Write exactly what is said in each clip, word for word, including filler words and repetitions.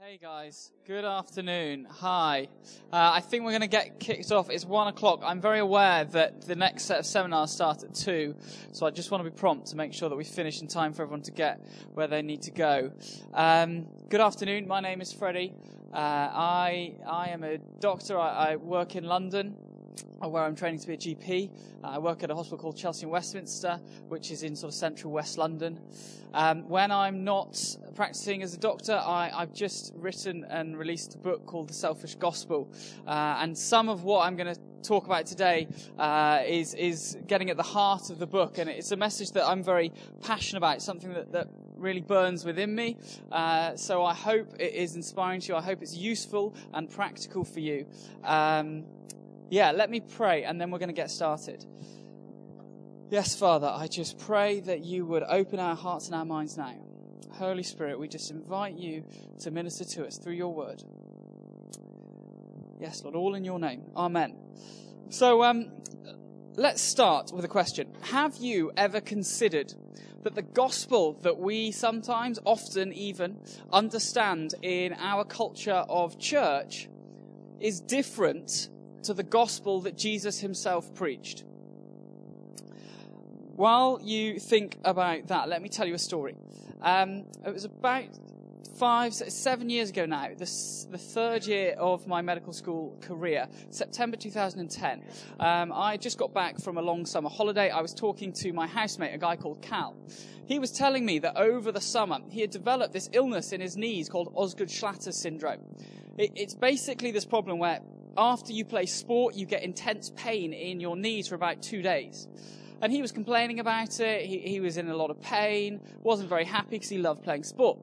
Hey guys, good afternoon. Hi. Uh, I think we're going to get kicked off. It's one o'clock. I'm very aware that the next set of seminars start at two, so I just want to be prompt to make sure that we finish in time for everyone to get where they need to go. Um, good afternoon. My name is Freddie. Uh, I I am a doctor. I, I work in London, where I'm training to be a G P. Uh, I work at a hospital called Chelsea and Westminster, which is in sort of central West London. Um, when I'm not practicing as a doctor, I, I've just written and released a book called The Selfish Gospel. Uh, and some of what I'm going to talk about today uh, is, is getting at the heart of the book. And it's a message that I'm very passionate about, something that, that really burns within me. Uh, so I hope it is inspiring to you. I hope it's useful and practical for you. Um, Yeah, let me pray, and then we're going to get started. Yes, Father, I just pray that you would open our hearts and our minds now. Holy Spirit, we just invite you to minister to us through your word. Yes, Lord, all in your name. Amen. So, um, let's start with a question. Have you ever considered that the gospel that we sometimes, often even, understand in our culture of church is different to the gospel that Jesus himself preached? While you think about that, let me tell you a story. Um, it was about five, seven years ago now, this, the third year of my medical school career, September two thousand ten. Um, I just got back from a long summer holiday. I was talking to my housemate, a guy called Cal. He was telling me that over the summer, he had developed this illness in his knees called Osgood-Schlatter syndrome. It, it's basically this problem where after you play sport, you get intense pain in your knees for about two days. And he was complaining about it. He, he was in a lot of pain, wasn't very happy because he loved playing sport.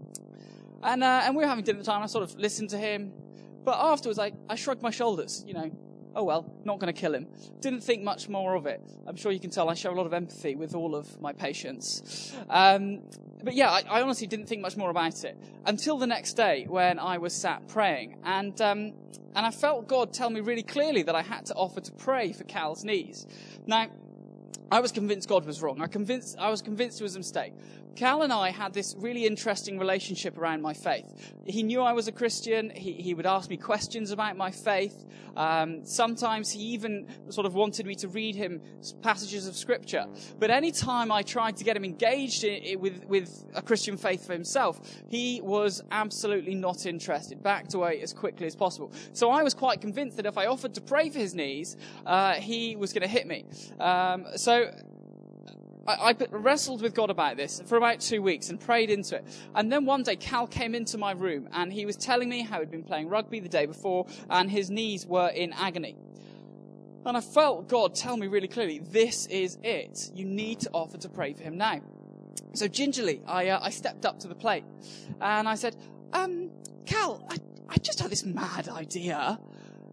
And uh, and we were having dinner time. I sort of listened to him. But afterwards, I, I shrugged my shoulders, you know. Oh, well, not going to kill him. Didn't think much more of it. I'm sure you can tell I show a lot of empathy with all of my patients. Um, but yeah, I, I honestly didn't think much more about it until the next day when I was sat praying. And um, and I felt God tell me really clearly that I had to offer to pray for Cal's knees. Now, I was convinced God was wrong. I convinced, I was convinced it was a mistake. Cal and I had this really interesting relationship around my faith. He knew I was a Christian. He, he would ask me questions about my faith. Um, sometimes he even sort of wanted me to read him passages of Scripture. But any time I tried to get him engaged in, in, with, with a Christian faith for himself, he was absolutely not interested, backed away as quickly as possible. So I was quite convinced that if I offered to pray for his knees, uh, he was going to hit me. Um, so I, I wrestled with God about this for about two weeks and prayed into it. And then one day, Cal came into my room and he was telling me how he'd been playing rugby the day before and his knees were in agony. And I felt God tell me really clearly, this is it. You need to offer to pray for him now. So gingerly, I, uh, I stepped up to the plate and I said, um, Cal, I, I just had this mad idea.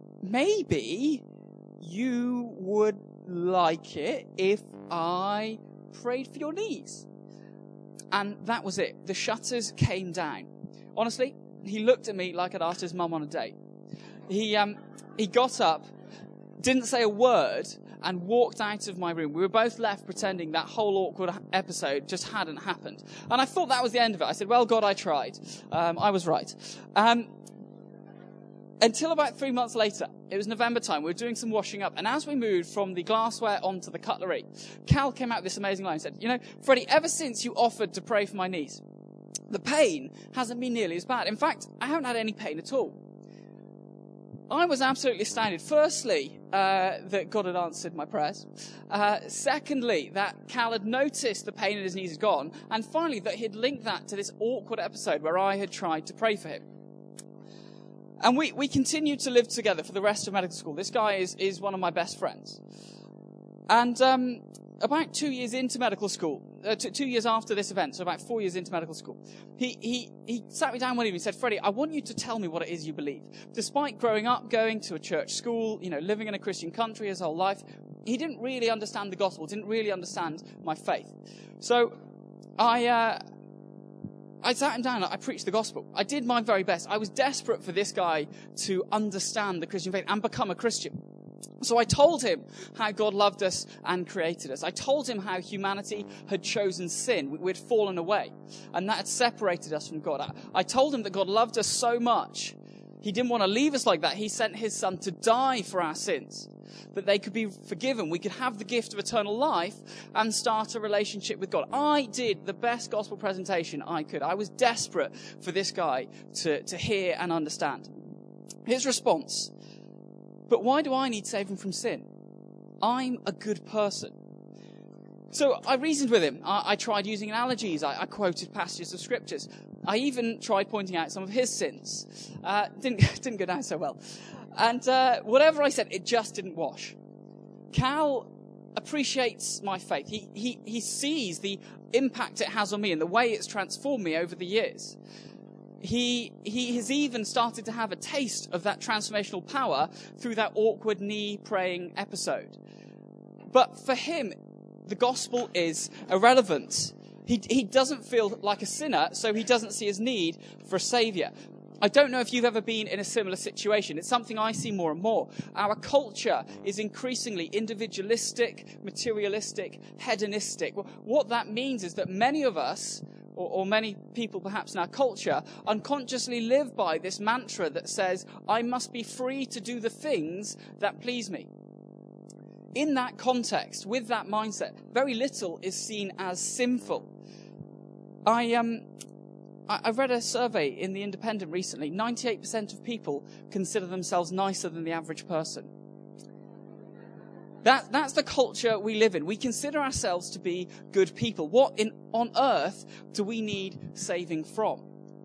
Maybe you would like it if I prayed for your knees. And that was it. The shutters came down. Honestly, he looked at me like I'd asked his mum on a date. He um he got up, didn't say a word, and walked out of my room. We were both left pretending that whole awkward episode just hadn't happened. And I thought that was the end of it. I said, well, God, I tried. Um, I was right. Um, Until about three months later, it was November time, we were doing some washing up, and as we moved from the glassware onto the cutlery, Cal came out with this amazing line and said, you know, Freddie, ever since you offered to pray for my knees, the pain hasn't been nearly as bad. In fact, I haven't had any pain at all. I was absolutely astounded. Firstly, uh, that God had answered my prayers. Uh, secondly, that Cal had noticed the pain in his knees had gone. And finally, that he'd linked that to this awkward episode where I had tried to pray for him. And we, we continued to live together for the rest of medical school. This guy is, is one of my best friends. And um, about two years into medical school, uh, t- two years after this event, so about four years into medical school, he, he, he sat me down one evening and said, Freddie, I want you to tell me what it is you believe. Despite growing up, going to a church school, you know, living in a Christian country his whole life, he didn't really understand the gospel, didn't really understand my faith. So I... Uh, I sat him down, I preached the gospel. I did my very best. I was desperate for this guy to understand the Christian faith and become a Christian. So I told him how God loved us and created us. I told him how humanity had chosen sin. We'd fallen away, and that had separated us from God. I told him that God loved us so much, he didn't want to leave us like that. He sent his son to die for our sins, that they could be forgiven. We could have the gift of eternal life and start a relationship with God. I did the best gospel presentation I could. I was desperate for this guy to, to hear and understand. His response: but why do I need saving from sin? I'm a good person. So I reasoned with him. I, I tried using analogies. I, I quoted passages of scriptures. I even tried pointing out some of his sins. Uh, didn't, didn't go down so well. And uh, whatever I said, it just didn't wash. Cal appreciates my faith. He, he, he sees the impact it has on me and the way it's transformed me over the years. He, he has even started to have a taste of that transformational power through that awkward knee praying episode. But for him, the gospel is irrelevant. He, he doesn't feel like a sinner, so he doesn't see his need for a savior. I don't know if you've ever been in a similar situation. It's something I see more and more. Our culture is increasingly individualistic, materialistic, hedonistic. What that means is that many of us, or, or many people perhaps in our culture, unconsciously live by this mantra that says, I must be free to do the things that please me. In that context, with that mindset, very little is seen as sinful. I um, I, I read a survey in The Independent recently. ninety-eight percent of people consider themselves nicer than the average person. That, that's the culture we live in. We consider ourselves to be good people. What in, on earth do we need saving from?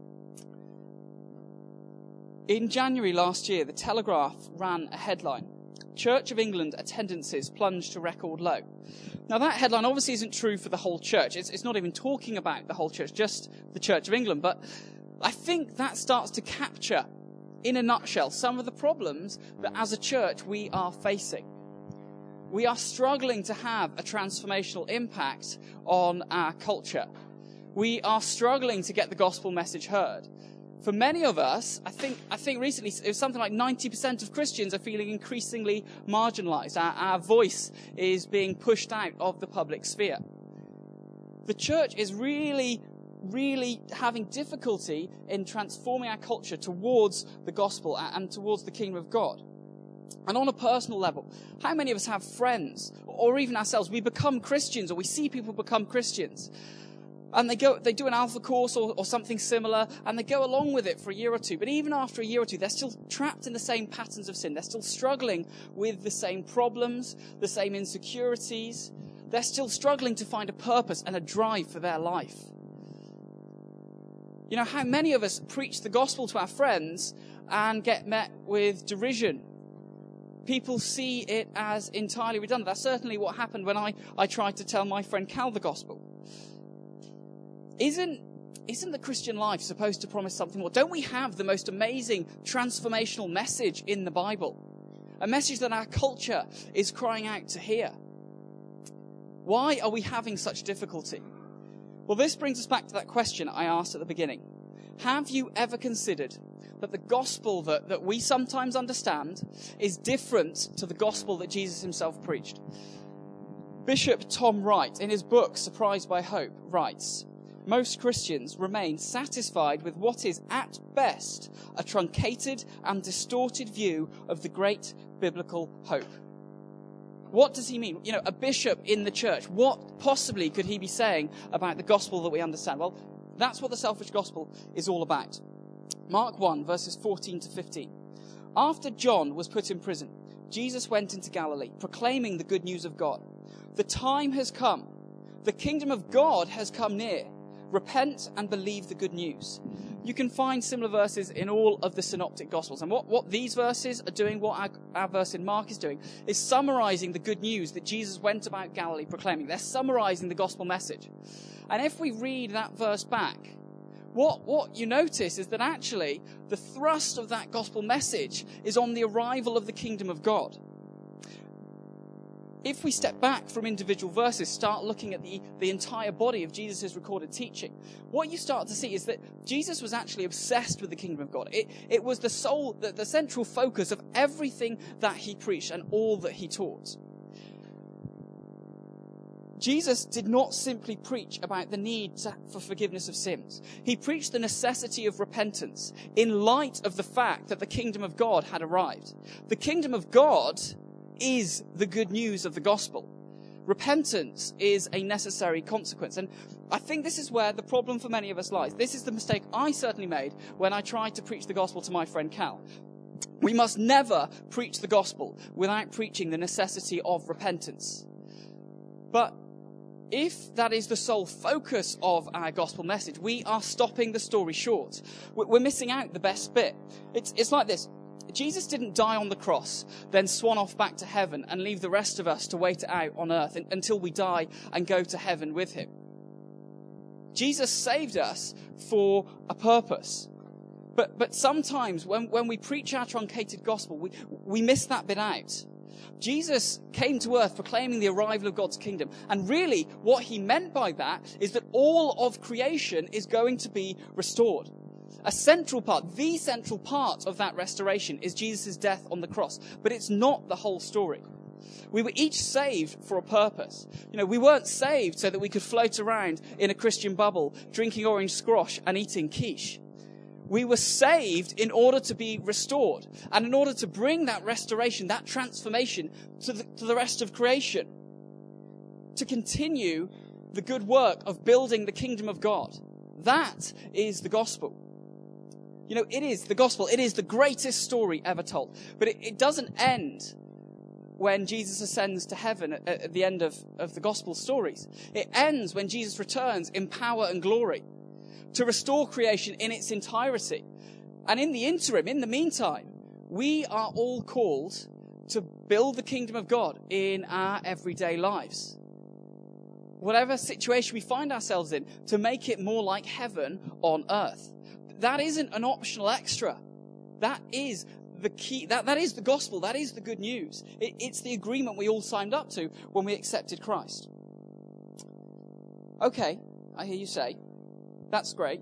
In January last year, The Telegraph ran a headline: Church of England attendances plunged to record low. Now that headline obviously isn't true for the whole church. It's, it's not even talking about the whole church, just the Church of England. But I think that starts to capture, in a nutshell, some of the problems that as a church we are facing. We are struggling to have a transformational impact on our culture. We are struggling to get the gospel message heard. For many of us, I think I think recently it was something like ninety percent of Christians are feeling increasingly marginalized. Our, our voice is being pushed out of the public sphere. The church is really, really having difficulty in transforming our culture towards the gospel and towards the kingdom of God. And on a personal level, how many of us have friends, or even ourselves, we become Christians, or we see people become Christians, and they go, they do an alpha course or, or something similar, and they go along with it for a year or two. But even after a year or two, they're still trapped in the same patterns of sin. They're still struggling with the same problems, the same insecurities. They're still struggling to find a purpose and a drive for their life. You know, how many of us preach the gospel to our friends and get met with derision? People see it as entirely redundant. That's certainly what happened when I, I tried to tell my friend Cal the gospel. Isn't, isn't the Christian life supposed to promise something more? Don't we have the most amazing transformational message in the Bible? A message that our culture is crying out to hear. Why are we having such difficulty? Well, this brings us back to that question I asked at the beginning. Have you ever considered that the gospel that, that we sometimes understand is different to the gospel that Jesus himself preached? Bishop Tom Wright, in his book, Surprised by Hope, writes, most Christians remain satisfied with what is at best a truncated and distorted view of the great biblical hope. What does he mean? You know, a bishop in the church, what possibly could he be saying about the gospel that we understand? Well, that's what the selfish gospel is all about. Mark one, verses fourteen to fifteen. After John was put in prison, Jesus went into Galilee, proclaiming the good news of God. The time has come. The kingdom of God has come near. Repent and believe the good news. You can find similar verses in all of the synoptic gospels. And what, what these verses are doing, what our, our verse in Mark is doing, is summarizing the good news that Jesus went about Galilee proclaiming. They're summarizing the gospel message. And if we read that verse back, what, what you notice is that actually the thrust of that gospel message is on the arrival of the kingdom of God. if we step back from individual verses, start looking at the, the entire body of Jesus' recorded teaching, what you start to see is that Jesus was actually obsessed with the kingdom of God. It, it was the sole, the, the central focus of everything that he preached and all that he taught. Jesus did not simply preach about the need to, for forgiveness of sins. He preached the necessity of repentance in light of the fact that the kingdom of God had arrived. The kingdom of God is the good news of the gospel. Repentance is a necessary consequence. And I think this is where the problem for many of us lies. This is the mistake I certainly made when I tried to preach the gospel to my friend Cal. We must never preach the gospel without preaching the necessity of repentance. But if that is the sole focus of our gospel message, we are stopping the story short. We're missing out the best bit. It's, it's like this. Jesus didn't die on the cross, then swan off back to heaven and leave the rest of us to wait it out on earth until we die and go to heaven with him. Jesus saved us for a purpose. But, but sometimes when, when we preach our truncated gospel, we, we miss that bit out. Jesus came to earth proclaiming the arrival of God's kingdom. And really, what he meant by that is that all of creation is going to be restored. A central part, the central part of that restoration is Jesus' death on the cross. But it's not the whole story. We were each saved for a purpose. You know, we weren't saved so that we could float around in a Christian bubble, drinking orange squash and eating quiche. We were saved in order to be restored and in order to bring that restoration, that transformation to the, to the rest of creation. To continue the good work of building the kingdom of God. That is the gospel. You know, it is the gospel. It is the greatest story ever told. But it, it doesn't end when Jesus ascends to heaven at, at the end of, of the gospel stories. It ends when Jesus returns in power and glory to restore creation in its entirety. And in the interim, in the meantime, we are all called to build the kingdom of God in our everyday lives. Whatever situation we find ourselves in, to make it more like heaven on earth. That isn't an optional extra. That is the key. That, that is the gospel. That is the good news. It, it's the agreement we all signed up to when we accepted Christ. Okay, I hear you say, that's great.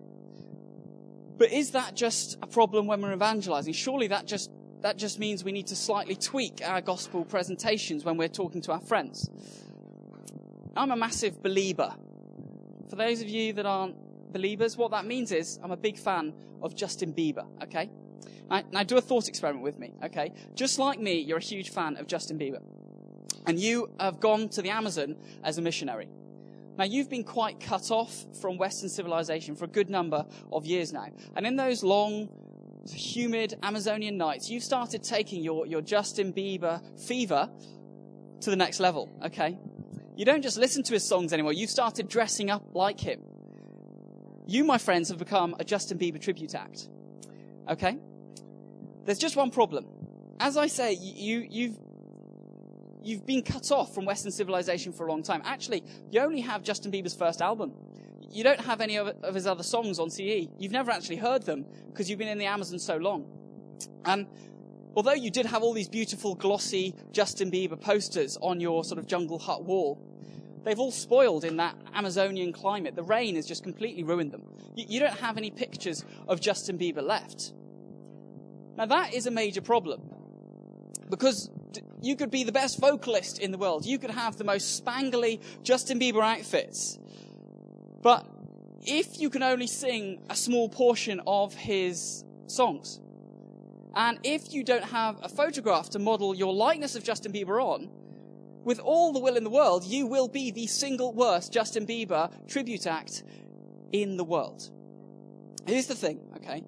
But is that just a problem when we're evangelizing? Surely that just, that just means we need to slightly tweak our gospel presentations when we're talking to our friends. I'm a massive believer. For those of you that aren't believers, what that means is I'm a big fan of Justin Bieber, okay? Now, now do a thought experiment with me, okay? Just like me, you're a huge fan of Justin Bieber. And you have gone to the Amazon as a missionary. Now, you've been quite cut off from Western civilization for a good number of years now. And in those long, humid Amazonian nights, you've started taking your, your Justin Bieber fever to the next level, okay? You don't just listen to his songs anymore. You've started dressing up like him. You, my friends, have become a Justin Bieber tribute act. Okay? There's just one problem. As I say, you, you've, you've been cut off from Western civilization for a long time. Actually, you only have Justin Bieber's first album. You don't have any of, of his other songs on C D. You've never actually heard them because you've been in the Amazon so long. And although you did have all these beautiful, glossy Justin Bieber posters on your sort of jungle hut wall, they've all spoiled in that Amazonian climate. The rain has just completely ruined them. You, you don't have any pictures of Justin Bieber left. Now that is a major problem. Because you could be the best vocalist in the world. You could have the most spangly Justin Bieber outfits. But if you can only sing a small portion of his songs, and if you don't have a photograph to model your likeness of Justin Bieber on, with all the will in the world, you will be the single worst Justin Bieber tribute act in the world. Here's the thing, okay?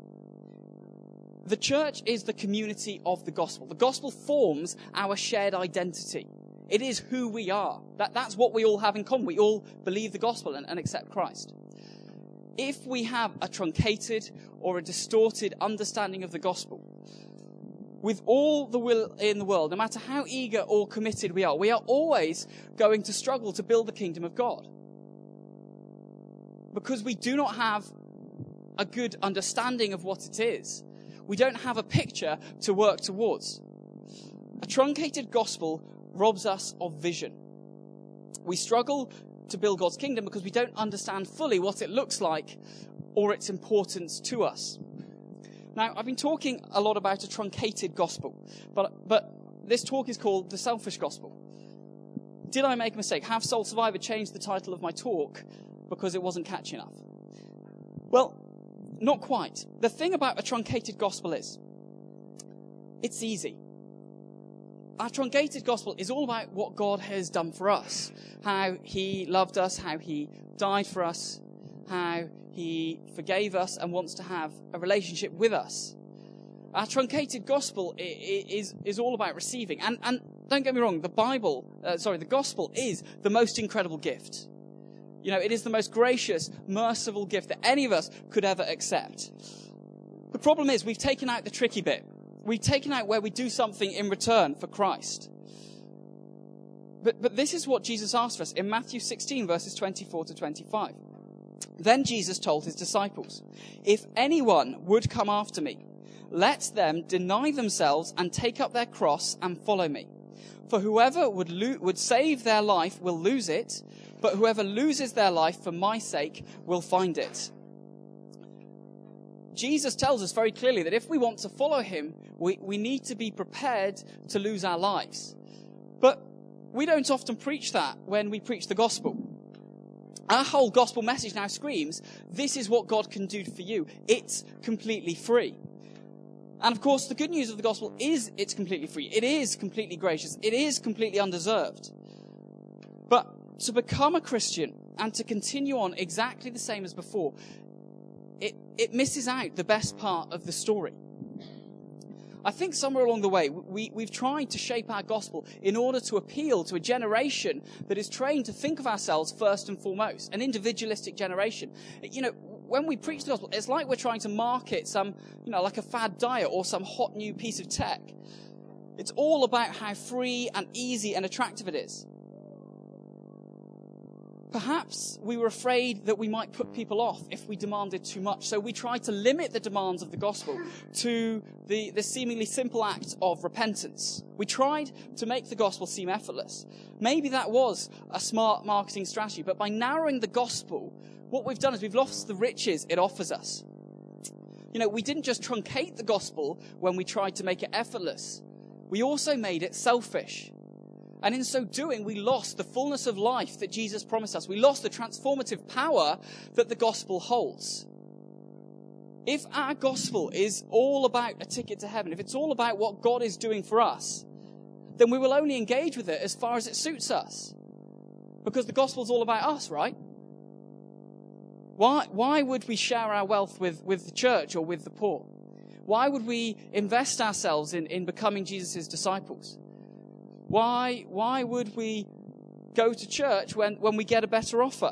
The church is the community of the gospel. The gospel forms our shared identity. It is who we are. That, that's what we all have in common. We all believe the gospel and, and accept Christ. If we have a truncated or a distorted understanding of the gospel, with all the will in the world, no matter how eager or committed we are, we are always going to struggle to build the kingdom of God. Because we do not have a good understanding of what it is. We don't have a picture to work towards. A truncated gospel robs us of vision. We struggle to build God's kingdom because we don't understand fully what it looks like or its importance to us. Now, I've been talking a lot about a truncated gospel, but, but this talk is called The Selfish Gospel. Did I make a mistake? Have Soul Survivor changed the title of my talk because it wasn't catchy enough? Well, not quite. The thing about a truncated gospel is, it's easy. Our truncated gospel is all about what God has done for us. How he loved us, how he died for us, how he forgave us and wants to have a relationship with us. Our truncated gospel is, is all about receiving. And, and don't get me wrong, the Bible, uh, sorry, the gospel is the most incredible gift. You know, it is the most gracious, merciful gift that any of us could ever accept. The problem is we've taken out the tricky bit. We've taken out where we do something in return for Christ. But, but this is what Jesus asked for us in Matthew sixteen, verses twenty-four to twenty-five. Then Jesus told his disciples, "If anyone would come after me, let them deny themselves and take up their cross and follow me. For whoever would lo- would save their life will lose it, but whoever loses their life for my sake will find it." Jesus tells us very clearly that if we want to follow him, we, we need to be prepared to lose our lives. But we don't often preach that when we preach the gospel. Our whole gospel message now screams, this is what God can do for you. It's completely free. And of course, the good news of the gospel is it's completely free. It is completely gracious. It is completely undeserved. But to become a Christian and to continue on exactly the same as before, it, it misses out the best part of the story. I think somewhere along the way, we, we've tried to shape our gospel in order to appeal to a generation that is trained to think of ourselves first and foremost, an individualistic generation. You know, when we preach the gospel, it's like we're trying to market some, you know, like a fad diet or some hot new piece of tech. It's all about how free and easy and attractive it is. Perhaps we were afraid that we might put people off if we demanded too much, so we tried to limit the demands of the gospel to the, the seemingly simple act of repentance. We tried to make the gospel seem effortless. Maybe that was a smart marketing strategy, but by narrowing the gospel, what we've done is we've lost the riches it offers us. You know, we didn't just truncate the gospel when we tried to make it effortless. We also made it selfish. And in so doing, we lost the fullness of life that Jesus promised us. We lost the transformative power that the gospel holds. If our gospel is all about a ticket to heaven, if it's all about what God is doing for us, then we will only engage with it as far as it suits us. Because the gospel is all about us, right? Why, why would we share our wealth with, with the church or with the poor? Why would we invest ourselves in, in becoming Jesus' disciples? Why, why would we go to church when, when we get a better offer?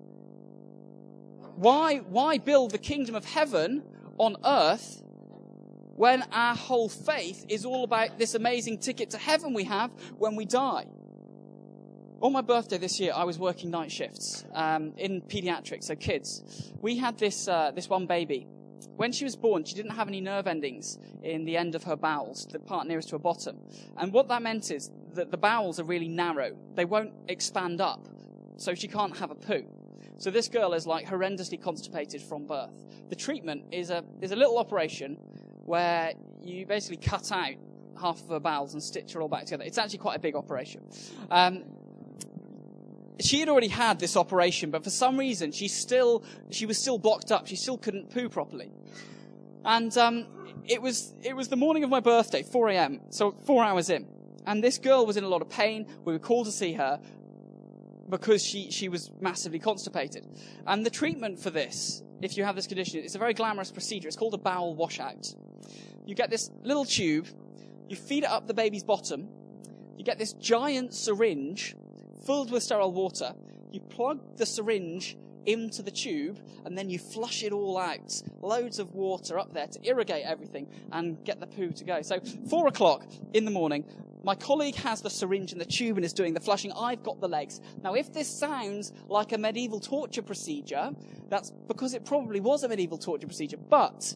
Why, why build the kingdom of heaven on earth when our whole faith is all about this amazing ticket to heaven we have when we die? On my birthday this year, I was working night shifts um, in pediatrics, so kids. We had this uh, this one baby. When she was born, she didn't have any nerve endings in the end of her bowels, the part nearest to her bottom. And what that meant is that the bowels are really narrow. They won't expand up, so she can't have a poo. So this girl is like horrendously constipated from birth. The treatment is a is a little operation where you basically cut out half of her bowels and stitch her all back together. It's actually quite a big operation. Um, She had already had this operation, but for some reason, she still, she was still blocked up. She still couldn't poo properly. And, um, it was, it was the morning of my birthday, four a.m., so four hours in. And this girl was in a lot of pain. We were called to see her because she, she was massively constipated. And the treatment for this, if you have this condition, it's a very glamorous procedure. It's called a bowel washout. You get this little tube, you feed it up the baby's bottom, you get this giant syringe filled with sterile water, you plug the syringe into the tube, and then you flush it all out. Loads of water up there to irrigate everything and get the poo to go. So, four o'clock in the morning, my colleague has the syringe and the tube and is doing the flushing. I've got the legs. Now, if this sounds like a medieval torture procedure, that's because it probably was a medieval torture procedure, but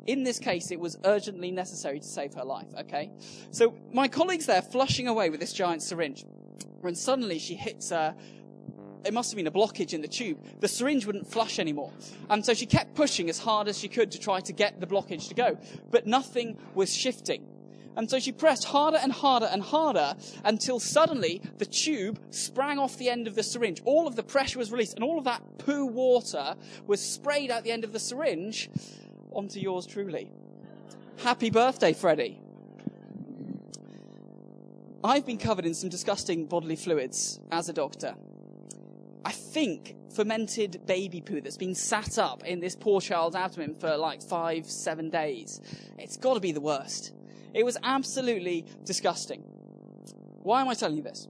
In this case, it was urgently necessary to save her life, okay? So my colleague's there flushing away with this giant syringe. When suddenly she hits a, it must have been a blockage in the tube. The syringe wouldn't flush anymore. And so she kept pushing as hard as she could to try to get the blockage to go. But nothing was shifting. And so she pressed harder and harder and harder until suddenly the tube sprang off the end of the syringe. All of the pressure was released and all of that poo water was sprayed out the end of the syringe onto yours truly. Happy birthday, Freddie. I've been covered in some disgusting bodily fluids as a doctor. I think fermented baby poo that's been sat up in this poor child's abdomen for like five, seven days. It's got to be the worst. It was absolutely disgusting. Why am I telling you this?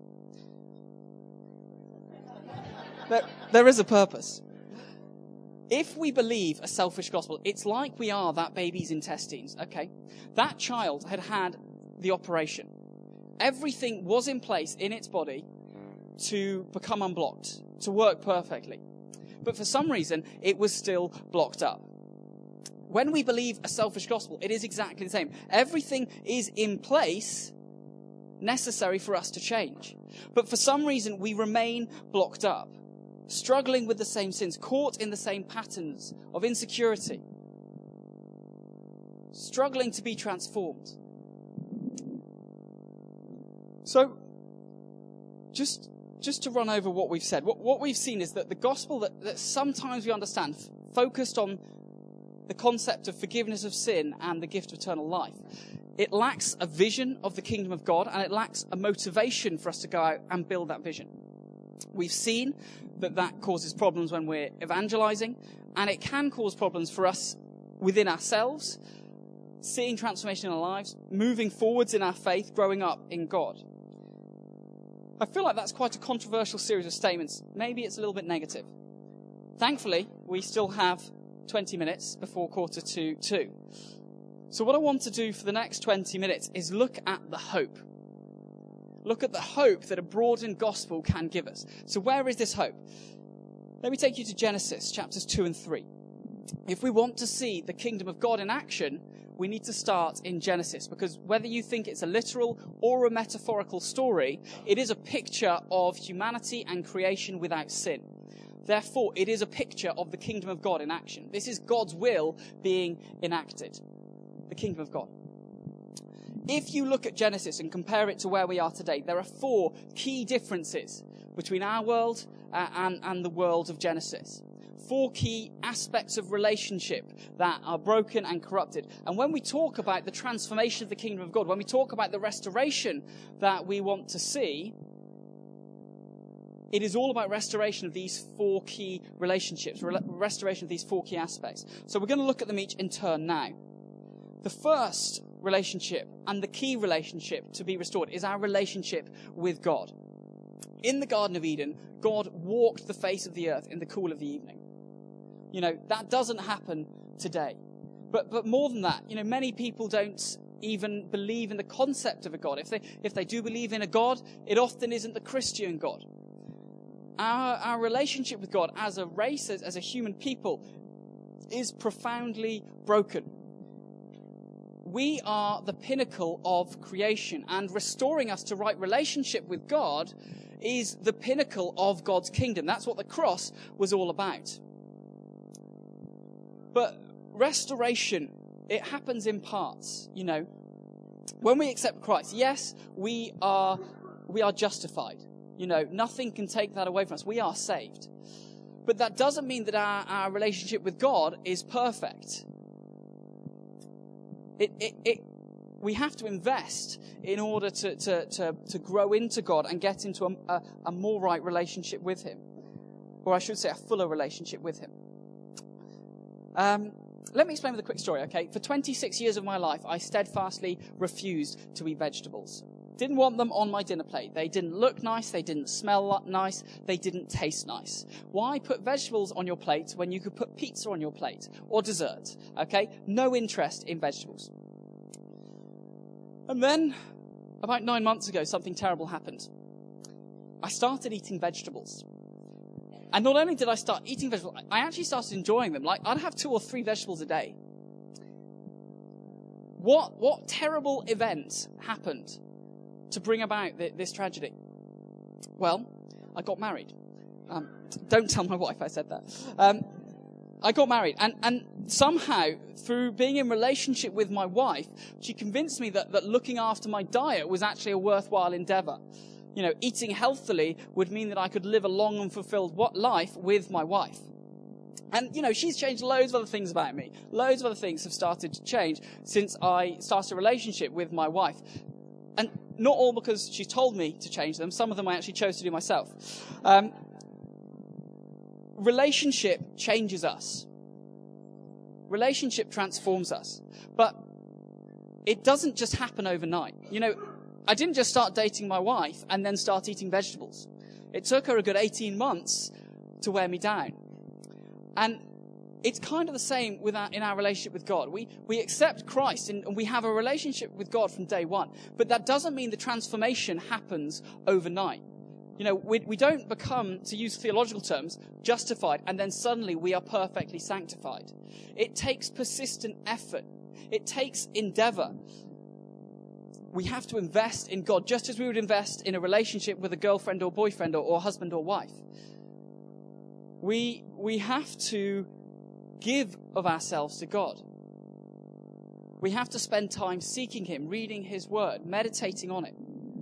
There, there is a purpose. If we believe a selfish gospel, it's like we are that baby's intestines, okay? That child had had the operation. Everything was in place in its body to become unblocked, to work perfectly. But for some reason, it was still blocked up. When we believe a selfish gospel, it is exactly the same. Everything is in place necessary for us to change. But for some reason, we remain blocked up, struggling with the same sins, caught in the same patterns of insecurity, struggling to be transformed. So, just, just to run over what we've said, what, what we've seen is that the gospel that, that sometimes we understand, f- focused on the concept of forgiveness of sin and the gift of eternal life, it lacks a vision of the kingdom of God, and it lacks a motivation for us to go out and build that vision. We've seen that that causes problems when we're evangelizing, and it can cause problems for us within ourselves, seeing transformation in our lives, moving forwards in our faith, growing up in God. I feel like that's quite a controversial series of statements. Maybe it's a little bit negative. Thankfully, we still have twenty minutes before quarter to two. So what I want to do for the next twenty minutes is look at the hope. Look at the hope that a broadened gospel can give us. So where is this hope? Let me take you to Genesis chapters two and three. If we want to see the kingdom of God in action, we need to start in Genesis, because whether you think it's a literal or a metaphorical story, it is a picture of humanity and creation without sin. Therefore, it is a picture of the kingdom of God in action. This is God's will being enacted. The kingdom of God. If you look at Genesis and compare it to where we are today, there are four key differences between our world uh, and, and the world of Genesis. Four key aspects of relationship that are broken and corrupted. And when we talk about the transformation of the kingdom of God, when we talk about the restoration that we want to see, it is all about restoration of these four key relationships, re- restoration of these four key aspects. So we're going to look at them each in turn now. The first relationship and the key relationship to be restored is our relationship with God. In the Garden of Eden, God walked the face of the earth in the cool of the evening. You know, that doesn't happen today. But but more than that, you know, many people don't even believe in the concept of a God. If they if they do believe in a God, it often isn't the Christian God. Our, our relationship with God as a race, as, as a human people, is profoundly broken. We are the pinnacle of creation, and restoring us to right relationship with God is the pinnacle of God's kingdom. That's what the cross was all about. But restoration, it happens in parts, you know. When we accept Christ, yes, we are we are justified. You know, nothing can take that away from us. We are saved. But that doesn't mean that our, our relationship with God is perfect. It, it, it, we have to invest in order to, to, to, to grow into God and get into a, a, a more right relationship with Him. Or I should say a fuller relationship with Him. Um, let me explain with a quick story, okay? For twenty-six years of my life, I steadfastly refused to eat vegetables. Didn't want them on my dinner plate. They didn't look nice. They didn't smell nice. They didn't taste nice. Why put vegetables on your plate when you could put pizza on your plate or dessert? Okay? No interest in vegetables. And then, about nine months ago, something terrible happened. I started eating vegetables. And not only did I start eating vegetables, I actually started enjoying them. Like, I'd have two or three vegetables a day. What, what terrible event happened to bring about th- this tragedy? Well, I got married. Um, don't tell my wife I said that. Um, I got married, and, and somehow, through being in relationship with my wife, she convinced me that, that looking after my diet was actually a worthwhile endeavor. You know, eating healthily would mean that I could live a long and fulfilled life with my wife. And, you know, she's changed loads of other things about me. Loads of other things have started to change since I started a relationship with my wife. And not all because she's told me to change them. Some of them I actually chose to do myself. Um, relationship changes us. Relationship transforms us. But it doesn't just happen overnight. You know, I didn't just start dating my wife and then start eating vegetables. It took her a good eighteen months to wear me down. And it's kind of the same with our, in our relationship with God. We we accept Christ and, and we have a relationship with God from day one. But that doesn't mean the transformation happens overnight. You know, we, we don't become, to use theological terms, justified and then suddenly we are perfectly sanctified. It takes persistent effort. It takes endeavor. We have to invest in God just as we would invest in a relationship with a girlfriend or boyfriend or, or husband or wife. We, we have to give of ourselves to God. We have to spend time seeking Him, reading His Word, meditating on it.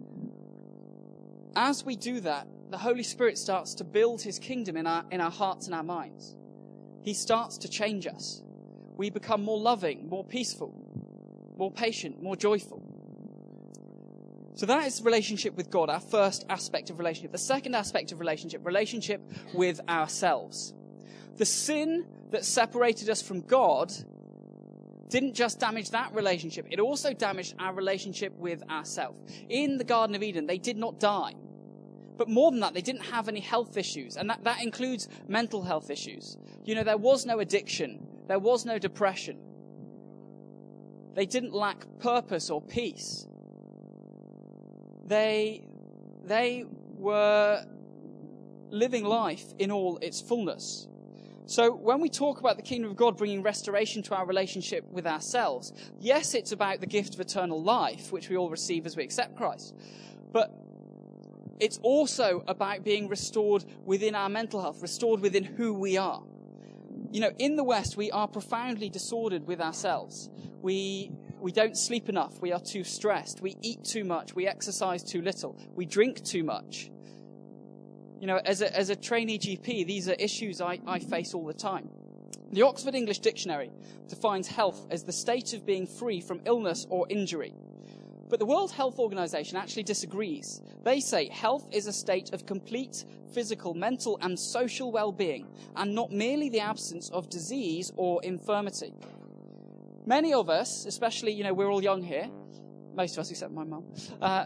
As we do that, the Holy Spirit starts to build His kingdom in our, in our hearts and our minds. He starts to change us. We become more loving, more peaceful, more patient, more joyful. So that is relationship with God, our first aspect of relationship. The second aspect of relationship, relationship with ourselves. The sin that separated us from God didn't just damage that relationship, it also damaged our relationship with ourselves. In the Garden of Eden, they did not die. But more than that, they didn't have any health issues, and that, that includes mental health issues. You know, there was no addiction, there was no depression. They didn't lack purpose or peace. They, they were living life in all its fullness. So when we talk about the kingdom of God bringing restoration to our relationship with ourselves, yes, it's about the gift of eternal life, which we all receive as we accept Christ. But it's also about being restored within our mental health, restored within who we are. You know, in the West, we are profoundly disordered with ourselves. We... We don't sleep enough. We are too stressed. We eat too much. We exercise too little. We drink too much. You know, as a, as a trainee G P, these are issues I, I face all the time. The Oxford English Dictionary defines health as the state of being free from illness or injury. But the World Health Organization actually disagrees. They say health is a state of complete physical, mental, and social well-being, and not merely the absence of disease or infirmity. Many of us, especially, you know, we're all young here, most of us except my mum, uh,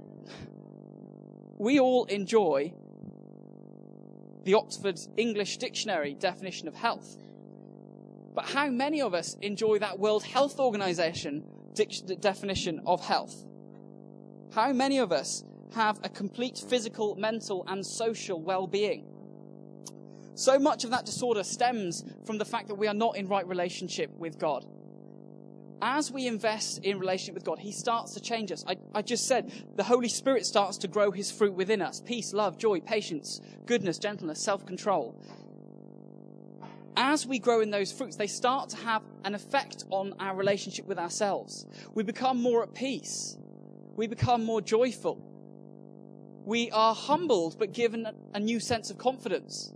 we all enjoy the Oxford English Dictionary definition of health. But how many of us enjoy that World Health Organization dic- definition of health? How many of us have a complete physical, mental, and social well-being? So much of that disorder stems from the fact that we are not in right relationship with God. As we invest in relationship with God, He starts to change us. I, I just said the Holy Spirit starts to grow His fruit within us. Peace, love, joy, patience, goodness, gentleness, self-control. As we grow in those fruits, they start to have an effect on our relationship with ourselves. We become more at peace. We become more joyful. We are humbled but given a new sense of confidence.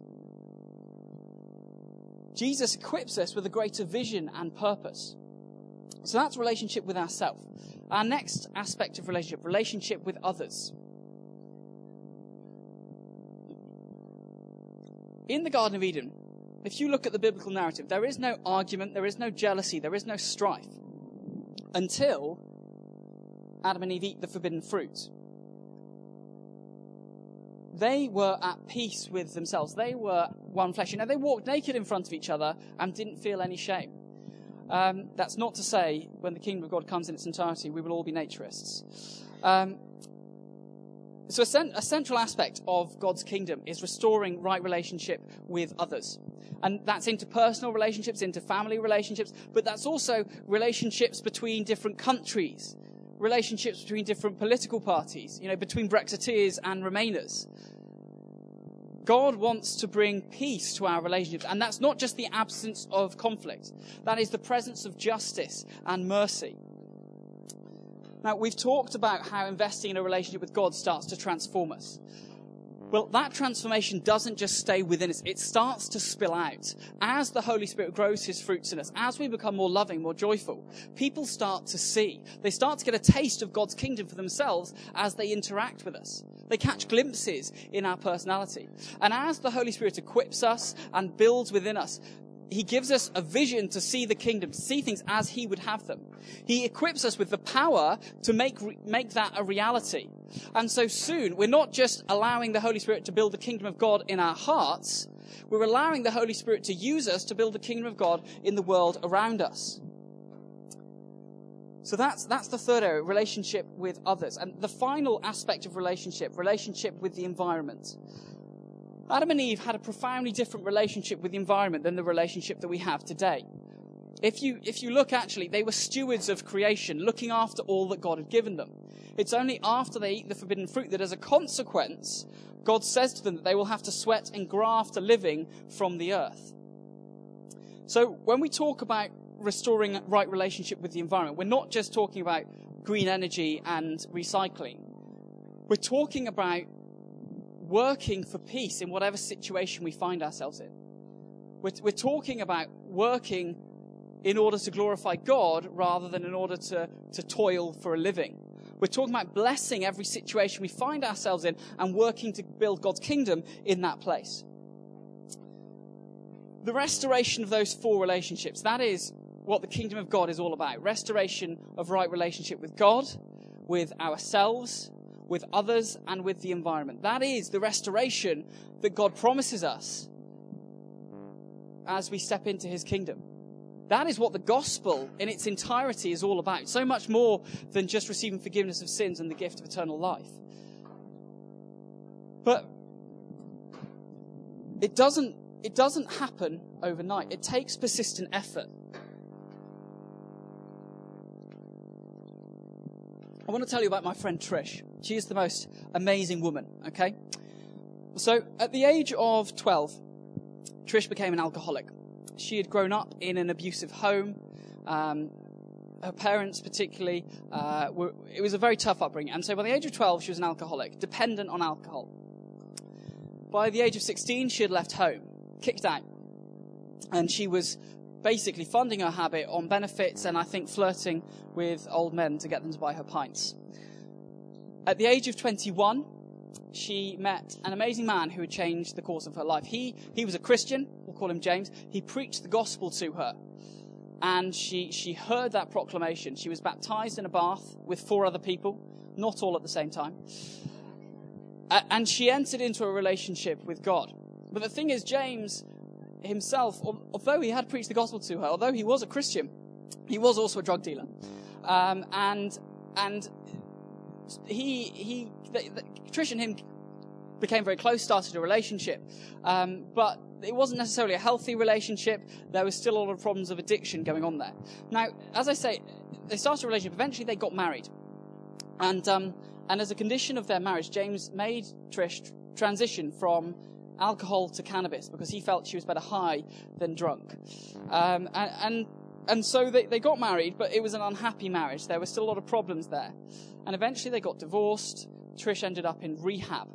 Jesus equips us with a greater vision and purpose. So that's relationship with ourselves. Our next aspect of relationship, relationship with others. In the Garden of Eden, if you look at the biblical narrative, there is no argument, there is no jealousy, there is no strife until Adam and Eve eat the forbidden fruit. They were at peace with themselves. They were one flesh. You know, they walked naked in front of each other and didn't feel any shame. Um, that's not to say when the kingdom of God comes in its entirety, we will all be naturists. Um, So a, cent- a central aspect of God's kingdom is restoring right relationship with others. And that's interpersonal relationships, interfamily relationships, but that's also relationships between different countries, relationships between different political parties, you know, between Brexiteers and Remainers. God wants to bring peace to our relationships, and that's not just the absence of conflict. That is the presence of justice and mercy. Now, we've talked about how investing in a relationship with God starts to transform us. Well, that transformation doesn't just stay within us. It starts to spill out. As the Holy Spirit grows his fruits in us, as we become more loving, more joyful, people start to see. They start to get a taste of God's kingdom for themselves as they interact with us. They catch glimpses in our personality. And as the Holy Spirit equips us and builds within us, he gives us a vision to see the kingdom, to see things as he would have them. He equips us with the power to make make that a reality. And so soon, we're not just allowing the Holy Spirit to build the kingdom of God in our hearts, we're allowing the Holy Spirit to use us to build the kingdom of God in the world around us. So that's that's the third area, relationship with others. And the final aspect of relationship, relationship with the environment. Adam and Eve had a profoundly different relationship with the environment than the relationship that we have today. If you, if you look, actually, they were stewards of creation, looking after all that God had given them. It's only after they eat the forbidden fruit that as a consequence, God says to them that they will have to sweat and graft a living from the earth. So when we talk about restoring right relationship with the environment, we're not just talking about green energy and recycling. We're talking about working for peace in whatever situation we find ourselves in. We're, we're talking about working in order to glorify God rather than in order to, to toil for a living. We're talking about blessing every situation we find ourselves in and working to build God's kingdom in that place. The restoration of those four relationships, that is what the kingdom of God is all about. Restoration of right relationship with God, with ourselves, with others, and with the environment. That is the restoration that God promises us as we step into his kingdom. That is what the gospel in its entirety is all about. So much more than just receiving forgiveness of sins and the gift of eternal life. But it doesn't, it doesn't happen overnight. It takes persistent effort. I want to tell you about my friend Trish. She is the most amazing woman, okay? So, at the age of twelve, Trish became an alcoholic. She had grown up in an abusive home. Um, her parents particularly, uh, were, it was a very tough upbringing. And so by the age of twelve, she was an alcoholic, dependent on alcohol. By the age of sixteen, she had left home, kicked out. And she was basically funding her habit on benefits and I think flirting with old men to get them to buy her pints. At the age of twenty-one, she met an amazing man who had changed the course of her life. He he was a Christian, we'll call him James. He preached the gospel to her. And she, she heard that proclamation. She was baptized in a bath with four other people, not all at the same time. And she entered into a relationship with God. But the thing is, James himself, although he had preached the gospel to her, although he was a Christian, he was also a drug dealer. Um, and and he he the, the, Trish and him became very close, started a relationship, um, but it wasn't necessarily a healthy relationship. There was still a lot of problems of addiction going on there. Now, as I say, they started a relationship. Eventually, they got married, and um, and as a condition of their marriage, James made Trish transition from alcohol to cannabis because he felt she was better high than drunk. Um, and, and and so they, they got married, but it was an unhappy marriage. There were still a lot of problems there. And eventually they got divorced. Trish ended up in rehab.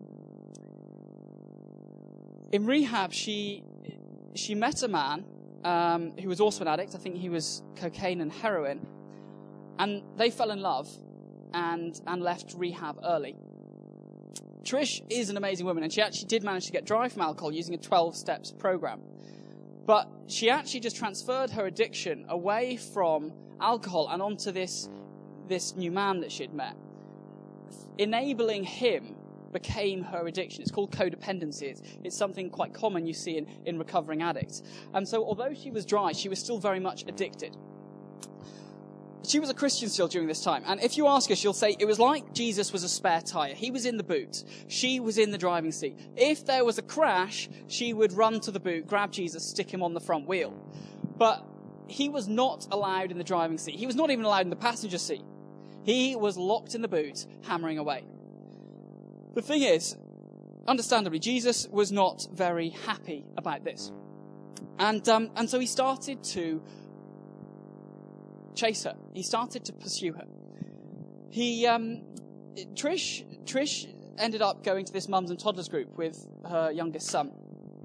In rehab, she she met a man um, who was also an addict. I think he was cocaine and heroin. And they fell in love and and left rehab early. Trish is an amazing woman, and she actually did manage to get dry from alcohol using a twelve steps program. But she actually just transferred her addiction away from alcohol and onto this, this new man that she'd met. Enabling him became her addiction. It's called codependency. It's, it's something quite common you see in, in recovering addicts. And so although she was dry, she was still very much addicted. she was a Christian still during this time. And if you ask her, she'll say it was like Jesus was a spare tire. He was in the boot. She was in the driving seat. If there was a crash, she would run to the boot, grab Jesus, stick him on the front wheel. But he was not allowed in the driving seat. He was not even allowed in the passenger seat. He was locked in the boot, hammering away. The thing is, understandably, Jesus was not very happy about this. And, um, and so he started to chase her. He started to pursue her. He, um, Trish, Trish ended up going to this mums and toddlers group with her youngest son.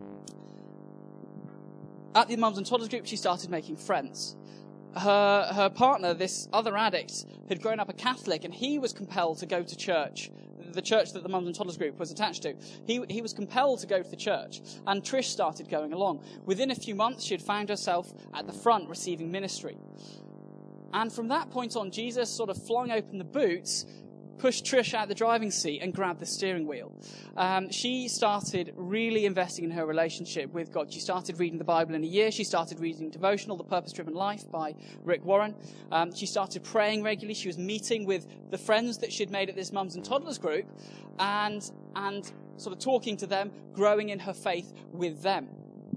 At the mums and toddlers group, she started making friends. Her, her partner, this other addict, had grown up a Catholic, and he was compelled to go to church, the church that the mums and toddlers group was attached to. He, he was compelled to go to the church, and Trish started going along. Within a few months, she had found herself at the front receiving ministry. And from that point on, Jesus sort of flung open the boots, pushed Trish out the driving seat, and grabbed the steering wheel. Um, she started really investing in her relationship with God. She started reading the Bible in a year. She started reading Devotional, The Purpose-Driven Life by Rick Warren. Um, she started praying regularly. She was meeting with the friends that she'd made at this mums and toddlers group and, and sort of talking to them, growing in her faith with them.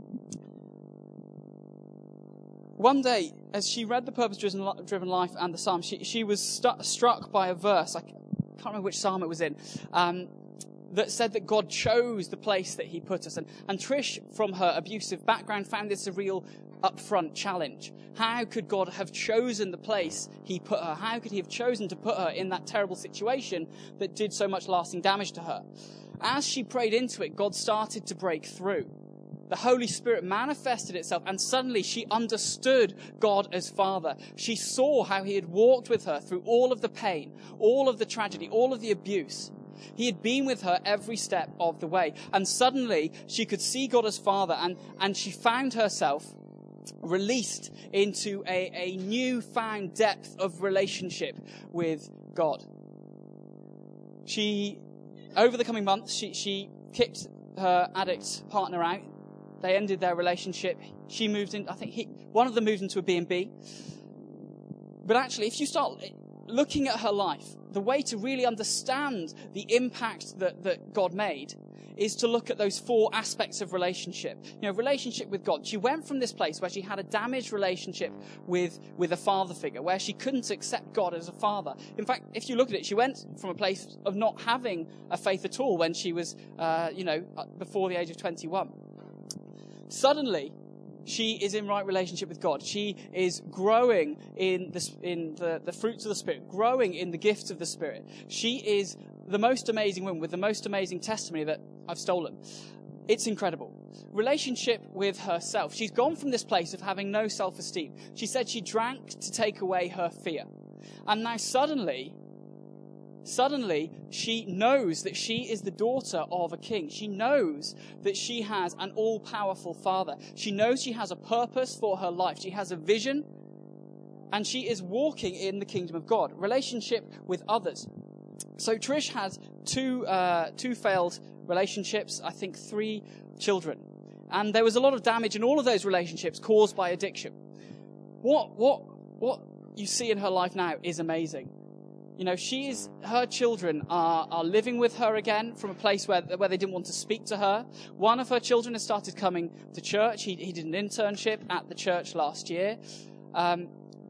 One day, as she read the Purpose-Driven Life and the Psalm, she, she was stu- struck by a verse, I can't remember which Psalm it was in, um, that said that God chose the place that he put us. And, and Trish, from her abusive background, found this a real upfront challenge. How could God have chosen the place he put her? How could he have chosen to put her in that terrible situation that did so much lasting damage to her? As she prayed into it, God started to break through. The Holy Spirit manifested itself, and suddenly she understood God as Father. She saw how he had walked with her through all of the pain, all of the tragedy, all of the abuse. He had been with her every step of the way. And suddenly she could see God as Father, and, and she found herself released into a, a newfound depth of relationship with God. She, over the coming months, she, she kicked her addict partner out. They ended their relationship. She moved in, I think he, one of them moved into a B and B. But actually, if you start looking at her life, the way to really understand the impact that, that God made is to look at those four aspects of relationship. You know, relationship with God. She went from this place where she had a damaged relationship with, with a father figure, where she couldn't accept God as a father. In fact, if you look at it, she went from a place of not having a faith at all when she was, uh, you know, before the age of twenty-one. Suddenly, she is in right relationship with God. She is growing in the, in the, the fruits of the Spirit, growing in the gifts of the Spirit. She is the most amazing woman with the most amazing testimony that I've stolen. It's incredible. Relationship with herself. She's gone from this place of having no self-esteem. She said she drank to take away her fear. And now suddenly, Suddenly, she knows that she is the daughter of a king. She knows that she has an all-powerful Father. She knows she has a purpose for her life. She has a vision, and she is walking in the kingdom of God. Relationship with others. So Trish had two, uh, two failed relationships, I think three children. And there was a lot of damage in all of those relationships caused by addiction. What, what, what you see in her life now is amazing. You know, she is, her children are, are living with her again from a place where, where they didn't want to speak to her. One of her children has started coming to church. He, he did an internship at the church last year. Um,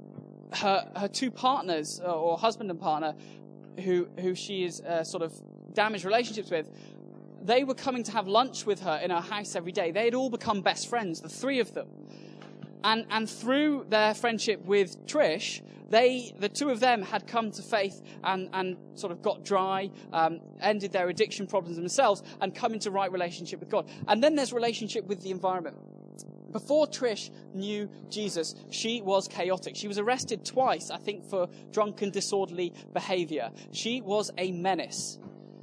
her, her two partners, or husband and partner, who, who she is uh, sort of damaged relationships with, they were coming to have lunch with her in her house every day. They had all become best friends, the three of them. And, and through their friendship with Trish, They, the two of them had come to faith and, and sort of got dry, um, ended their addiction problems themselves, and come into right relationship with God. And then there's relationship with the environment. Before Trish knew Jesus, she was chaotic. She was arrested twice, I think, for drunken, disorderly behavior. She was a menace.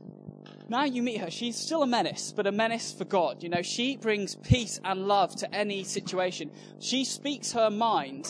Now you meet her, she's still a menace, but a menace for God. You know, she brings peace and love to any situation. She speaks her mind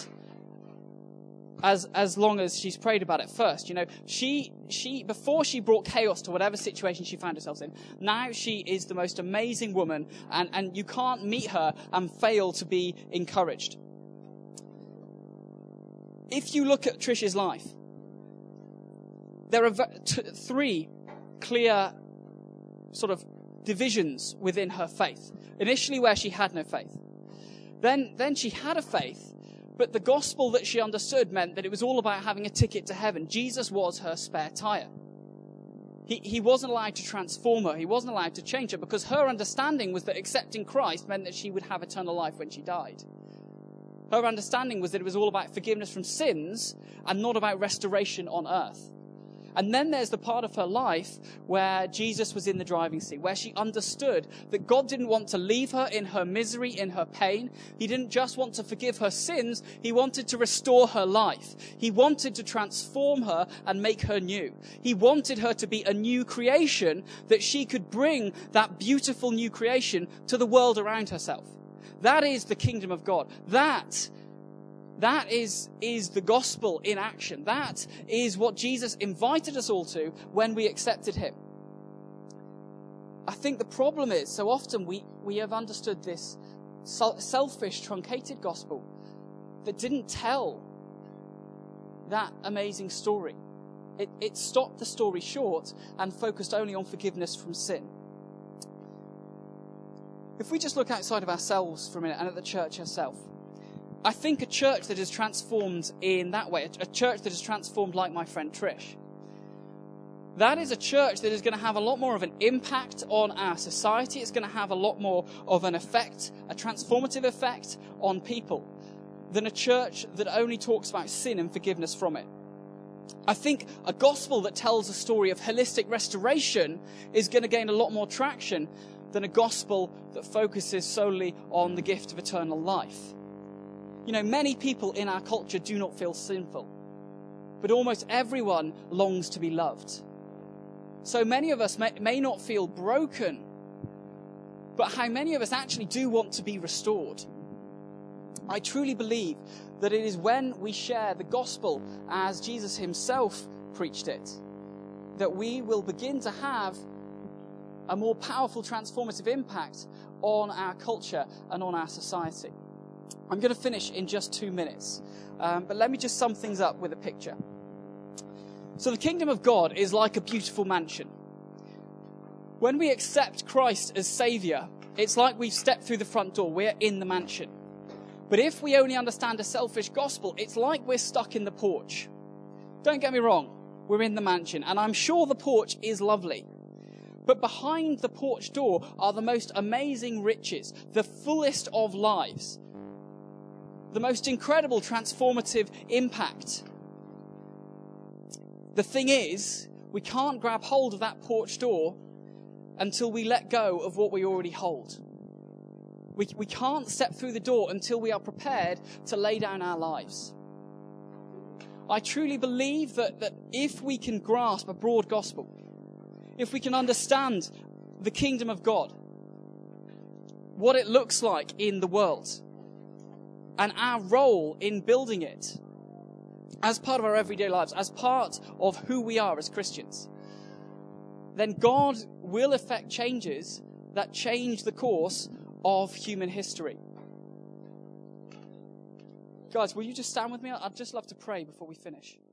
As as long as she's prayed about it first. You know, she, she before she brought chaos to whatever situation she found herself in, now she is the most amazing woman, and, and you can't meet her and fail to be encouraged. if you look at Trish's life, there are t- three clear sort of divisions within her faith. Initially where she had no faith. Then, then she had a faith, but the gospel that she understood meant that it was all about having a ticket to heaven. Jesus was her spare tire. He, he wasn't allowed to transform her. He wasn't allowed to change her because her understanding was that accepting Christ meant that she would have eternal life when she died. Her understanding was that it was all about forgiveness from sins and not about restoration on earth. And then there's the part of her life where Jesus was in the driving seat, where she understood that God didn't want to leave her in her misery, in her pain. He didn't just want to forgive her sins. He wanted to restore her life. He wanted to transform her and make her new. He wanted her to be a new creation, that she could bring that beautiful new creation to the world around herself. That is the kingdom of God. That That is, is the gospel in action. That is what Jesus invited us all to when we accepted him. I think the problem is, so often we, we have understood this selfish, truncated gospel that didn't tell that amazing story. It, it stopped the story short and focused only on forgiveness from sin. If we just look outside of ourselves for a minute and at the church herself, I think a church that is transformed in that way, a church that is transformed like my friend Trish, that is a church that is going to have a lot more of an impact on our society. It's going to have a lot more of an effect, a transformative effect on people than a church that only talks about sin and forgiveness from it. I think a gospel that tells a story of holistic restoration is going to gain a lot more traction than a gospel that focuses solely on the gift of eternal life. You know, many people in our culture do not feel sinful, but almost everyone longs to be loved. So many of us may, may not feel broken, but how many of us actually do want to be restored? I truly believe that it is when we share the gospel as Jesus himself preached it, that we will begin to have a more powerful transformative impact on our culture and on our society. I'm going to finish in just two minutes, um, but let me just sum things up with a picture. So the kingdom of God is like a beautiful mansion. When we accept Christ as Saviour, it's like we've stepped through the front door. We're in the mansion. But if we only understand a selfish gospel, it's like we're stuck in the porch. Don't get me wrong, we're in the mansion, and I'm sure the porch is lovely. But behind the porch door are the most amazing riches, the fullest of lives, the most incredible transformative impact. The thing is, we can't grab hold of that porch door until we let go of what we already hold. We, we can't step through the door until we are prepared to lay down our lives. I truly believe that, that if we can grasp a broad gospel, if we can understand the kingdom of God, what it looks like in the world, and our role in building it as part of our everyday lives, as part of who we are as Christians, then God will effect changes that change the course of human history. Guys, will you just stand with me? I'd just love to pray before we finish.